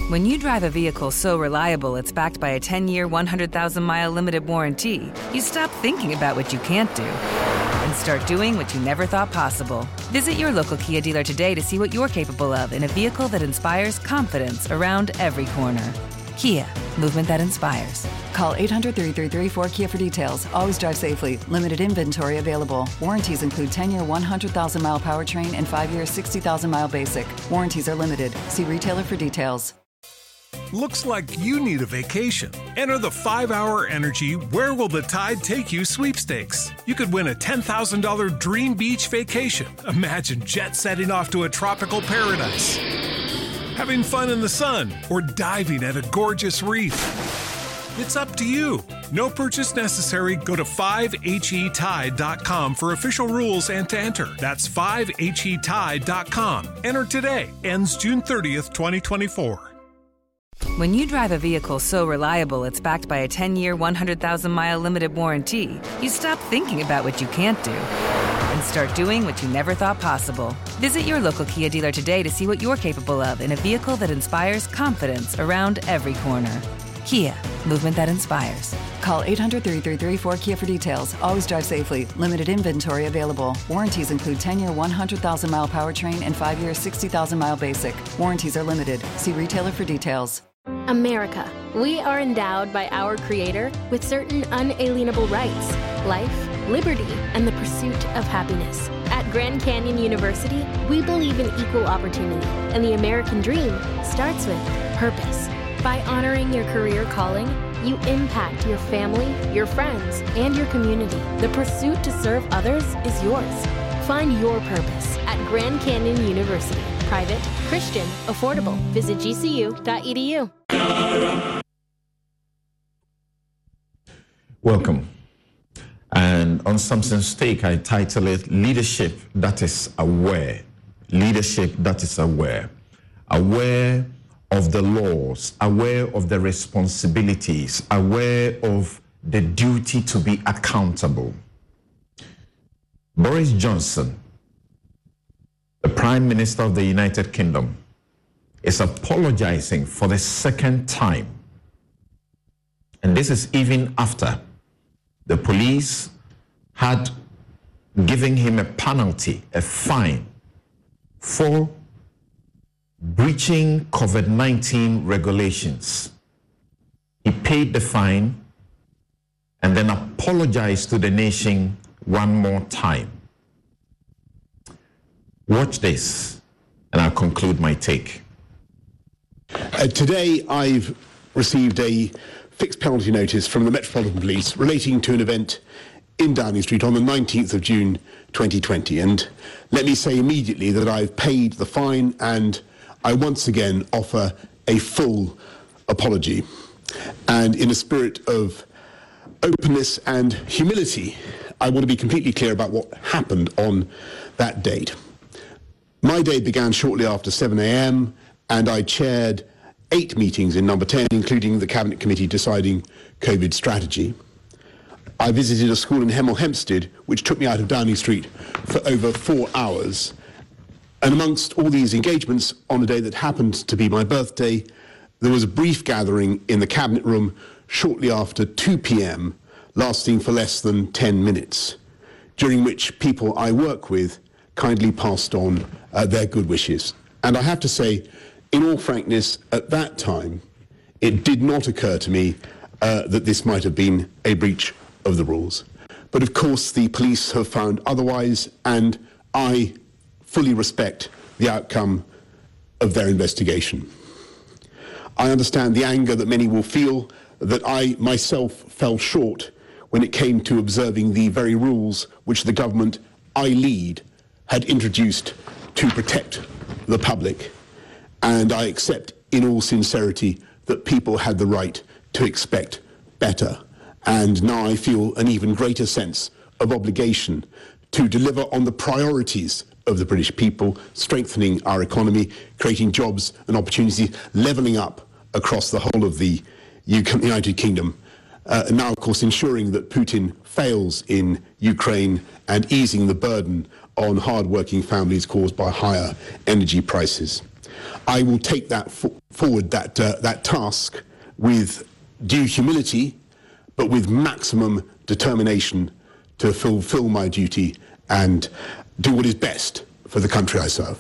When you drive a vehicle so reliable it's backed by a 10-year, 100,000-mile limited warranty, you stop thinking about what you can't do and start doing what you never thought possible. Visit your local Kia dealer today to see what you're capable of in a vehicle that inspires confidence around every corner. Kia, movement that inspires. Call 800-333-4KIA for details. Always drive safely. Limited inventory available. Warranties include 10-year 100,000-mile powertrain and 5-year 60,000-mile basic. Warranties are limited. See retailer for details. Looks like you need a vacation. Enter the 5-Hour Energy Where Will the Tide Take You sweepstakes. You could win a $10,000 dream beach vacation. Imagine jet setting off to a tropical paradise, having fun in the sun, or diving at a gorgeous reef. It's up to you. No purchase necessary. Go to 5HETide.com for official rules and to enter. That's 5HETide.com. Enter today. Ends June 30th, 2024. When you drive a vehicle so reliable it's backed by a 10-year, 100,000-mile limited warranty, you stop thinking about what you can't do and start doing what you never thought possible. Visit your local Kia dealer today to see what you're capable of in a vehicle that inspires confidence around every corner. Kia, movement that inspires. Call 800-333-4KIA for details. Always drive safely. Limited inventory available. Warranties include 10-year 100,000-mile powertrain and 5-year 60,000-mile basic. Warranties are limited. See retailer for details. America. We are endowed by our Creator with certain unalienable rights: life, liberty, and the pursuit of happiness. At Grand Canyon University, we believe in equal opportunity, and the American dream starts with purpose. By honoring your career calling, you impact your family, your friends, and your community. The pursuit to serve others is yours. Find your purpose at Grand Canyon University. Private, Christian, affordable. Visit gcu.edu. Welcome. And on Samson's Take, I title it Leadership That Is Aware. Leadership that is aware. Aware of the laws, aware of the responsibilities, aware of the duty to be accountable. Boris Johnson, the Prime Minister of the United Kingdom, is apologizing for the second time. And this is even after the police had given him a penalty, a fine, for breaching COVID-19 regulations. He paid the fine and then apologized to the nation one more time. Watch this, and I'll conclude my take. Today, I've received a fixed penalty notice from the Metropolitan Police relating to an event in Downing Street on the 19th of June 2020. And let me say immediately that I've paid the fine, and I once again offer a full apology. And in a spirit of openness and humility, I want to be completely clear about what happened on that date. My day began shortly after 7 a.m. and I chaired 8 meetings in number 10, including the Cabinet Committee deciding COVID strategy. I visited a school in Hemel Hempstead, which took me out of Downing Street for over 4 hours. And amongst all these engagements, on a day that happened to be my birthday, there was a brief gathering in the Cabinet Room shortly after 2 p.m., lasting for less than 10 minutes, during which people I work with kindly passed on their good wishes. And I have to say, in all frankness, at that time, it did not occur to me that this might have been a breach of the rules. But of course, the police have found otherwise, and I fully respect the outcome of their investigation. I understand the anger that many will feel that I myself fell short when it came to observing the very rules which the government I lead had introduced to protect the public. And I accept in all sincerity that people had the right to expect better. And now I feel an even greater sense of obligation to deliver on the priorities of the British people, strengthening our economy, creating jobs and opportunities, levelling up across the whole of the United Kingdom. Now, of course, ensuring that Putin fails in Ukraine and easing the burden on hard-working families caused by higher energy prices. I will take that forward, that task, with due humility, but with maximum determination to fulfill my duty and do what is best for the country I serve.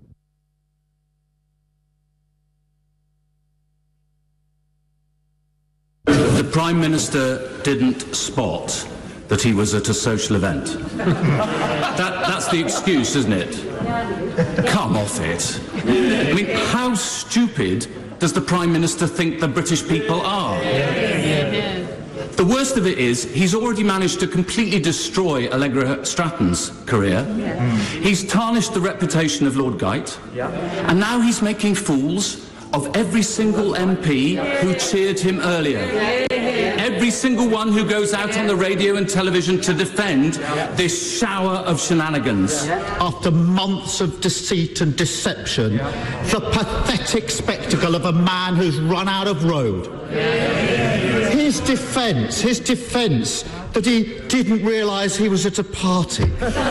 The Prime Minister didn't spot that he was at a social event. That's the excuse, isn't it? Come off it. I mean, how stupid does the Prime Minister think the British people are? The worst of it is, he's already managed to completely destroy Allegra Stratton's career. He's tarnished the reputation of Lord Geidt. And now he's making fools of every single MP who cheered him earlier. Every single one who goes out on the radio and television to defend this shower of shenanigans. After months of deceit and deception, the pathetic spectacle of a man who's run out of road. His defence that he didn't realise he was at a party.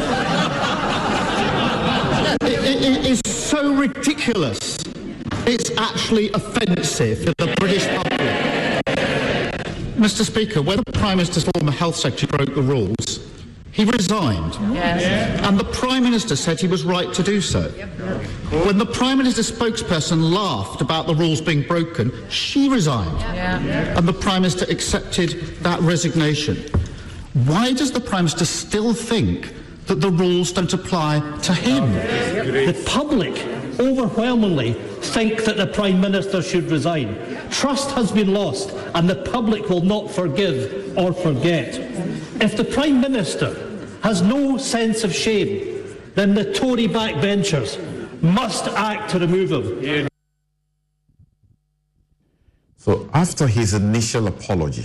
It is so ridiculous. It's actually offensive to the British public. Mr. Speaker, when the Prime Minister's former Health Secretary broke the rules, he resigned. And the Prime Minister said he was right to do so. When the Prime Minister's spokesperson laughed about the rules being broken, she resigned. And the Prime Minister accepted that resignation. Why does the Prime Minister still think that the rules don't apply to him? The public overwhelmingly think that the Prime Minister should resign. Trust has been lost and the public will not forgive or forget. If the Prime Minister has no sense of shame, then the Tory backbenchers must act to remove him. So after his initial apology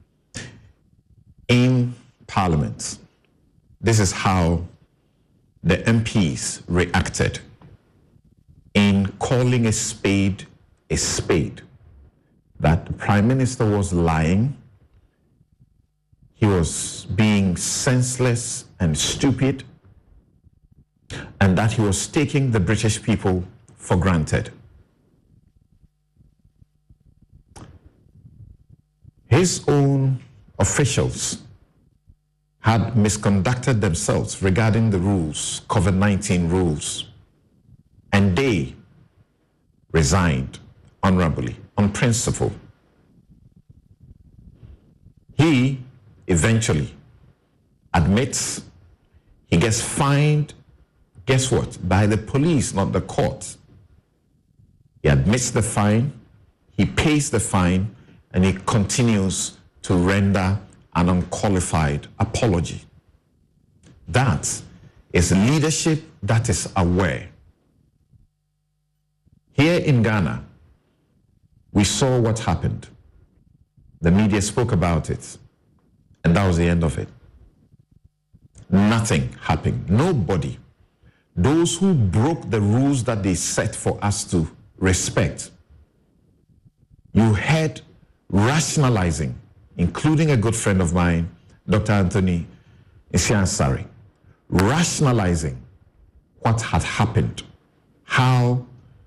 in Parliament, this is how the MPs reacted in calling a spade, that the Prime Minister was lying, he was being senseless and stupid, and that he was taking the British people for granted. His own officials had misconducted themselves regarding the rules, COVID-19 rules, and they resigned honorably, on principle. He eventually admits he gets fined, guess what? By the police, not the court. He admits the fine, he pays the fine, and he continues to render an unqualified apology. That is leadership that is aware. Here in Ghana, we saw what happened. The media spoke about it, and that was the end of it. Nothing happened. Nobody. Those who broke the rules that they set for us to respect, you heard rationalizing, including a good friend of mine, Dr. Anthony Isiansari, rationalizing what had happened, how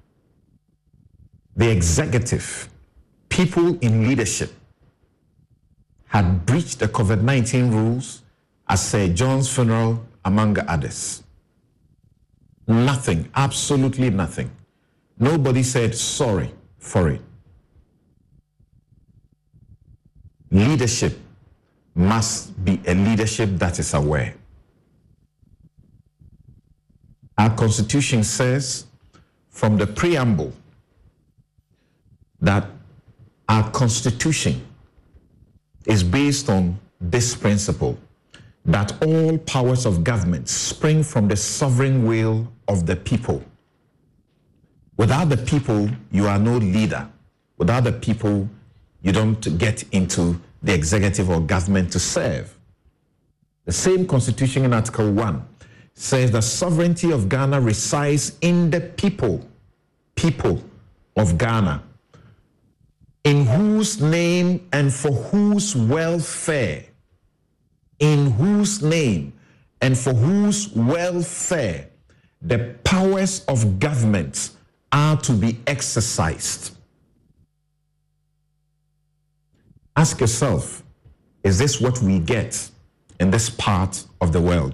the executive, people in leadership, had breached the COVID-19 rules at Sir John's funeral, among others. Nothing, absolutely nothing. Nobody said sorry for it. Leadership must be a leadership that is aware. Our Constitution says from the preamble that our Constitution is based on this principle, that all powers of government spring from the sovereign will of the people. Without the people, you are no leader. Without the people, you don't get into the executive or government to serve. The same Constitution in Article 1 says the sovereignty of Ghana resides in the people of Ghana, in whose name and for whose welfare, in whose name and for whose welfare the powers of government are to be exercised. Ask yourself, is this what we get in this part of the world?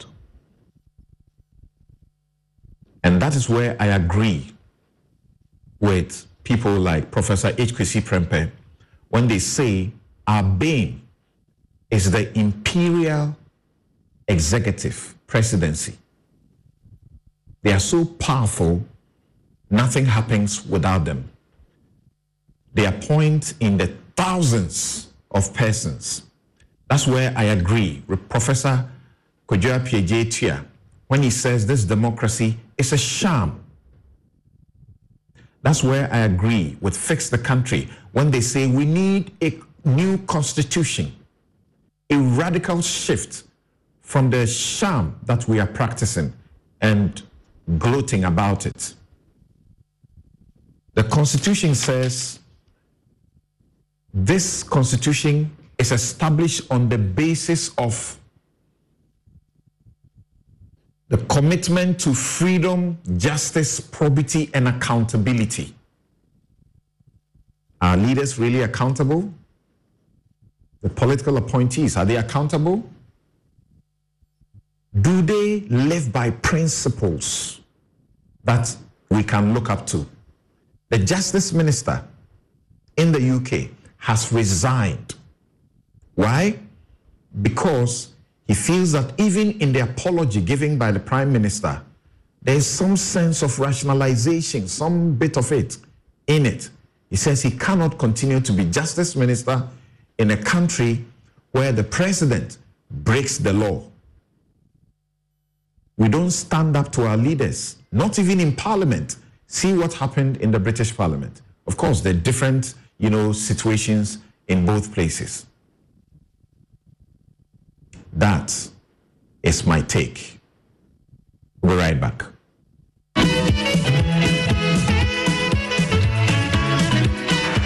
And that is where I agree with people like Professor H. Kwesi Prempeh when they say our bane is the imperial executive presidency. They are so powerful, nothing happens without them. They appoint in the thousands of persons. That's where I agree with Professor Kojo Appiah-Tia when he says this democracy is a sham. That's where I agree with Fix the Country when they say we need a new constitution, a radical shift from the sham that we are practicing and gloating about it. The Constitution says this Constitution is established on the basis of the commitment to freedom, justice, probity, and accountability. Are leaders really accountable? The political appointees, are they accountable? Do they live by principles that we can look up to? The Justice Minister in the UK has resigned. Why? Because he feels that even in the apology given by the Prime Minister, there is some sense of rationalization, some bit of it in it. He says he cannot continue to be Justice Minister in a country where the President breaks the law. We don't stand up to our leaders, not even in Parliament. See what happened in the British Parliament. Of course, there are different, situations in both places. That is my take. We'll be right back.